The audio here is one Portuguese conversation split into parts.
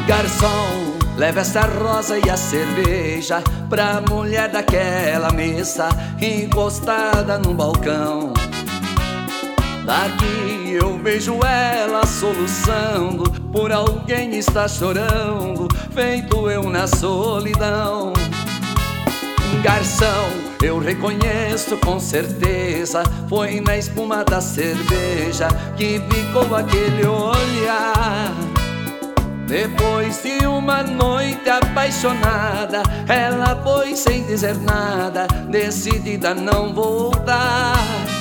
Garçom, leva essa rosa e a cerveja pra mulher daquela mesa encostada num balcão. Daqui eu vejo ela soluçando, por alguém está chorando, feito eu na solidão. Garçom, eu reconheço com certeza, foi na espuma da cerveja que ficou aquele olhar. Depois de uma noite apaixonada, ela foi sem dizer nada, decidida a não voltar.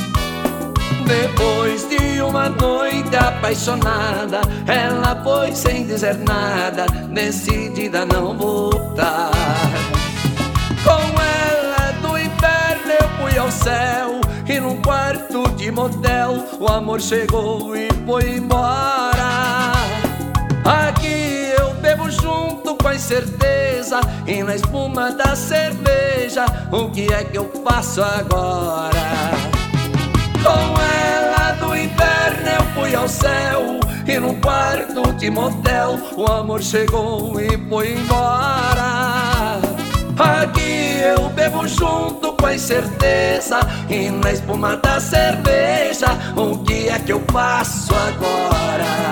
Depois de uma noite apaixonada, ela foi sem dizer nada, decidida a não voltar. Com ela do inferno eu fui ao céu, e num quarto de motel o amor chegou e foi embora. Aqui eu bebo junto com a incerteza, e na espuma da cerveja, o que é que eu faço agora? Com ela do inferno eu fui ao céu, e num quarto de motel o amor chegou e foi embora. Aqui eu bebo junto com a incerteza, e na espuma da cerveja, o que é que eu faço agora?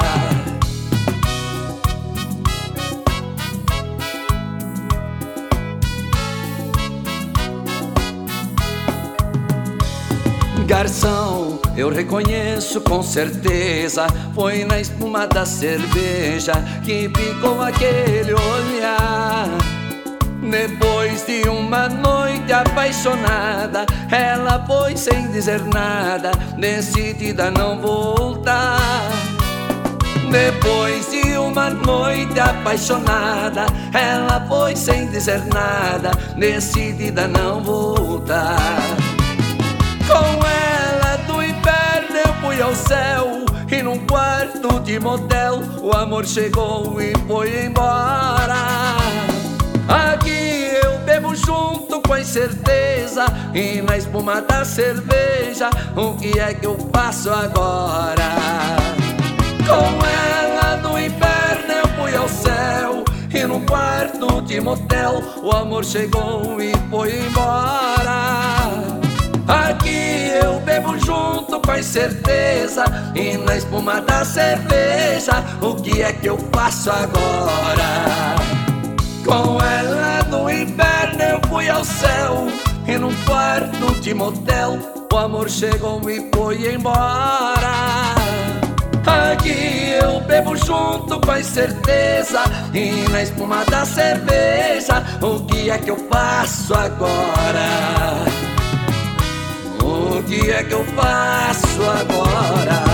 Garçom, eu reconheço com certeza, foi na espuma da cerveja que ficou aquele olhar. Depois de uma noite apaixonada, ela foi sem dizer nada, decidida a não voltar. Depois de uma noite apaixonada, ela foi sem dizer nada, decidida a não voltar. Com ela do inferno eu fui ao céu, e num quarto de motel o amor chegou e foi embora. Aqui eu bebo junto com a incerteza, e na espuma da cerveja, o que é que eu faço agora? Com ela do inferno eu fui ao céu, e num quarto de motel o amor chegou e foi embora. Aqui eu bebo junto com a incerteza, e na espuma da cerveja, o que é que eu faço agora? Com ela do inferno eu fui ao céu, e num quarto de motel o amor chegou e foi embora. Aqui eu bebo junto com a incerteza, e na espuma da cerveja, o que é que eu faço agora? O que é que eu faço agora?